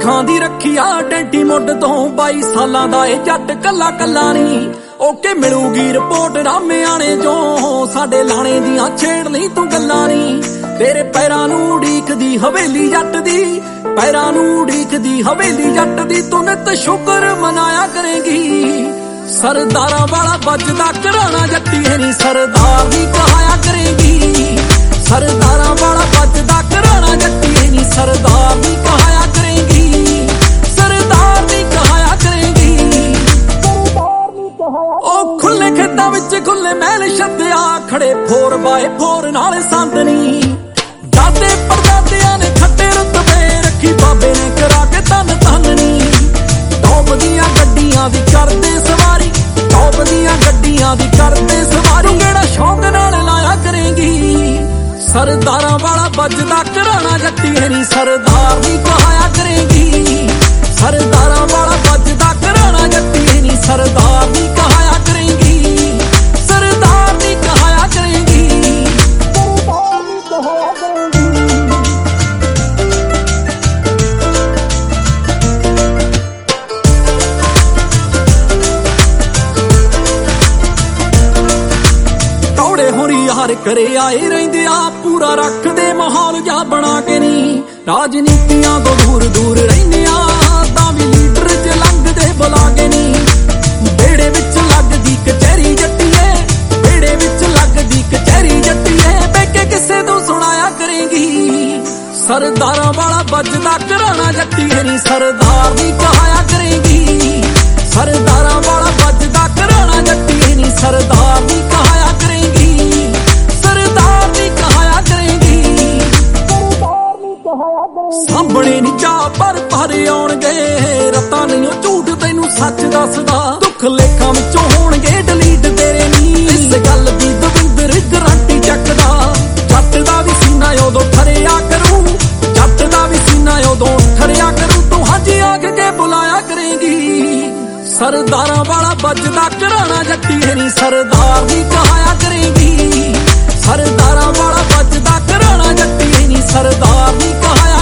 ਲੱਖਾਂ ਦੀ ਰੱਖਿਆ ਡੈਂਟੀ ਮੁੱਢ ਤੋਂ 22 ਸਾਲਾਂ ਦਾ ਇਹ ਜੱਟ ਕੱਲਾ ਕੱਲਾ ਨਹੀਂ। ਓਕੇ ਮਿਲੂਗੀ ਰਿਪੋਰਟ ਰਾਮਿਆਣੇ ਚੋਂ, ਸਾਡੇ ਲਾਣੇ ਦੀਆਂ ਛੇੜ ਲਈ ਤੂੰ ਗੱਲਾਂ ਨਹੀਂ। ਤੇਰੇ ਪੈਰਾਂ ਨੂੰ ਉਡੀਕਦੀ ਹਵੇਲੀ ਜੱਟ ਦੀ, ਪੈਰਾਂ ਨੂੰ ਉਡੀਕਦੀ ਹਵੇਲੀ ਜੱਟ ਦੀ, ਤੂੰ ਨਿਤ ਸ਼ੁਕਰ ਮਨਾਇਆ ਕਰੇਗੀ। ਸਰਦਾਰਾਂ ਵਾਲਾ ਵੱਜਦਾ ਘਰਾਣਾ ਜੱਟੀ ਹੈ ਨੀ, ਸਰਦਾਰ ਦੀ ਕਹਾਇਆ ਕਰੇਗੀ। ਸਰਦਾਰਾਂ ਵਾਲਾ ਵੱਜਦਾ ਘਰਾਣਾ ਜੱਟੀ ਹੈ ਨੀ, ਸਰਦਾਰ ਦੀ ਕਹਾਇਆ ਕਰੇਗੀ। ਸਰਦਾਰ ਦੀ ਕਹਾਇਆ ਕਰੇਗੀ। ਉਹ ਖੁੱਲੇ ਖੇਤਾਂ ਵਿੱਚ ਖੁੱਲੇ ਮਹਿਲ ਛੱਡਿਆ, ਖੜੇ 4x4 ਨਾਲ ਸੰਦਨੀ। ਦਾਦੇ ਪੜਦਾਦਿਆਂ ਨੇ ਖੱਟੇ ਰੁਤਬੇ ਰੱਖੀ, ਬਾਬੇ ਨੇ ਕਰਾ ਕੇ ਧੰਨ ਧੰਨਨੀ। ਟੌਪ ਦੀਆਂ ਗੱਡੀਆਂ ਦੀ ਕਰਦੇ ਸਵਾਰੀ, ਟੌਪ ਦੀਆਂ ਗੱਡੀਆਂ ਦੀ ਕਰਦੇ ਸਵਾਰੀ, ਕਿਹੜਾ ਸ਼ੌਂਕ ਨਾਲ ਲਾਇਆ ਕਰੇਗੀ। ਸਰਦਾਰਾਂ ਵਾਲਾ ਵੱਜਦਾ ਘਰਾਣਾ ਜੱਟੀ ਹੈ ਨੀ, ਸਰਦਾਰ ਦੀ ਕਹਾਇਆ ਕਰੇਗੀ। ਸਰਦਾਰਾਂ ਵਾਲਾ ਵੱਜਦਾ ਘਰਾਣਾ ਜੱਟੀ ਹੈ ਨੀ, ਸਰਦਾਰ ਦੀ ਕਹਾਇਆ ਕਰੇਗੀ। ਸਰਦਾਰ ਦੀ ਕਹਾਇਆ ਕਰੇਗੀ। ਸਰਦਾਰ ਦੀ ਕਹਾਇਆ ਕਰੇਗੀ। ਟੌੜੇ ਹੋਰੀ ਯਾਰ ਕਰੇ ਆਏ ਰਹਿੰਦੇ ਆ, ਪੂਰਾ ਰੱਖਦੇ ਮਾਹੌਲ ਜਾ ਬਣਾ ਕੇ ਨੀ। ਰਾਜਨੀਤੀਆਂ ਤੋਂ ਦੂਰ ਦੂਰ ਰਹਿੰਦੇ ਆ, ਤਾਂ ਵੀ ਲੀਡਰ ਚ ਲੰਘਦੇ ਬੁਲਾ ਕੇ ਨੀ। ਵਿਹੜੇ ਵਿੱਚ ਲੱਗਦੀ ਕਚਹਿਰੀ ਜੱਟੀਏ, ਵਿਹੜੇ ਵਿੱਚ ਲੱਗਦੀ ਕਚਹਿਰੀ ਜੱਟੀਏ, ਬਹਿ ਕੇ ਕਿਸੇ ਤੋਂ ਸੁਣਾਇਆ ਕਰੇਗੀ। ਸਰਦਾਰਾਂ ਵਾਲਾ ਵੱਜਦਾ ਘਰਾਣਾ ਜੱਟੀ ਹੈ ਨੀ, ਸਰਦਾਰ ਦੀ ਕਹਾਇਆ ਕਰੇਗੀ। ਸਰਦਾਰਾਂ ਵਾਲਾ ਵੱਜਦਾ ਘਰਾਣਾ ਜੱਟੀ ਹੈ ਨੀ, ਸਰਦਾਰ ਦੀ ਕਹਾਇਆ ਕਰੇਗੀ। ਸਰਦਾਰ ਦੀ ਕਹਾਇਆ ਕਰੇਗੀ। ਸਰਦਾਰ ਦੀ ਕਹਾਇਆ ਕਰੇਗੀ। ਸਾਹਮਣੇ ਨੀ ਚਾਹ ਪਰ ਆਉਣਗੇ, ਰਤਾ ਨਹੀਂ ਉਹ ਝੂਠ ਤੈਨੂੰ ਸੱਚ ਦੱਸਦਾ। ਦੁੱਖ ਲੇਖਾਂ ਵਿੱਚੋਂ ਹੋਣਗੇ ਡਿਲੀਟ ਤੇਰੇ ਨੀ, ਇਸ ਗੱਲ ਦੀ ਦਵਿੰਦਰ ਗਰੰਟੀ ਚੱਕਦਾ। ਜੱਟ ਦਾ ਵੀ ਸੀਨਾ ਉਦੋਂ ਠਰਿਆ ਕਰੂ, ਜੱਟ ਦਾ ਵੀ ਸੀਨਾ ਉਦੋਂ ਠਰਿਆ ਕਰੂ, ਤੂੰ ਹਾਂਜੀ ਆਖ ਕੇ ਬੁਲਾਇਆ ਕਰੇਗੀ। ਸਰਦਾਰਾਂ ਵਾਲਾ ਵੱਜਦਾ ਘਰਾਣਾ ਜੱਟੀ ਹੈ ਨੀ, ਸਰਦਾਰ ਦੀ ਕਹਾਇਆ ਕਰੇਗੀ। ਸਰਦਾਰਾਂ ਵਾਲਾ ਵੱਜਦਾ ਘਰਾਣਾ ਜੱਟੀ ਹੈ ਨੀ, ਸਰਦਾਰ ਦੀ ਕਹਾਇਆ